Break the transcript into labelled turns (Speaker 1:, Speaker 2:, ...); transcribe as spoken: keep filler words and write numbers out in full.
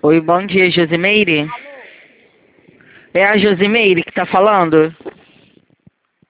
Speaker 1: Oi, bom dia, Josimeire.
Speaker 2: Alô?
Speaker 1: É a Josimeire que tá falando?